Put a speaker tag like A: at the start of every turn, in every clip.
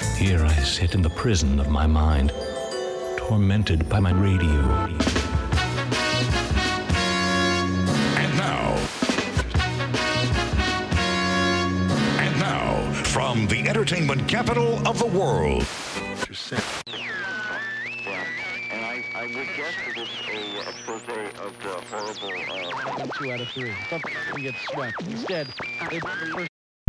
A: Here I sit in the prison of my mind, tormented by my radio.
B: And now, from the entertainment capital of the world.
C: I would guess that it's a expose of the horrible...
D: 2 out of 3. Something gets swept. Instead, it's the first...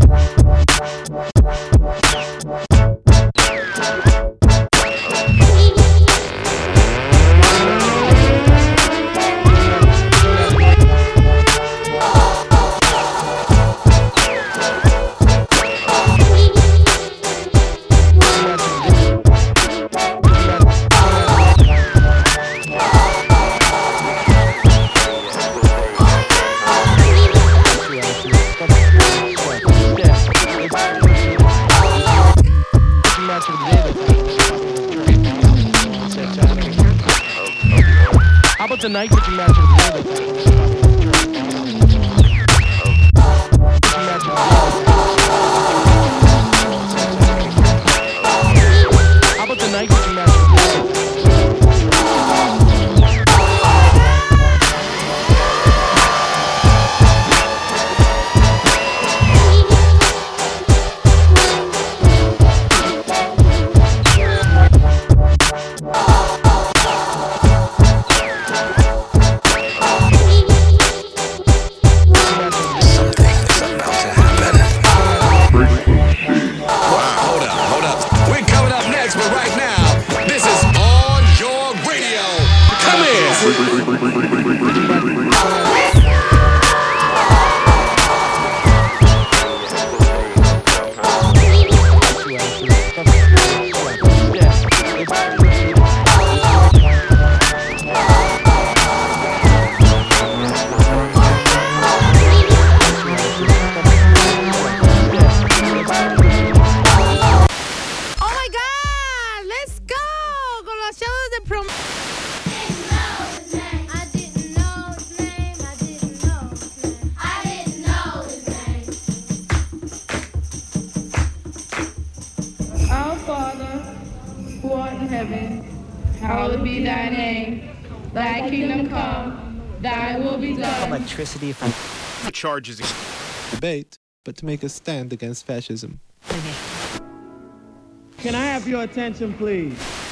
D: How about the night pitching match of the day? How about the night pitching match of the day?
E: Our Father, who art in heaven, hallowed be thy name. Thy kingdom come, thy will be done.
F: Electricity from
G: charges.
H: Debate, but to make a stand against fascism.
D: Can I have your attention, please?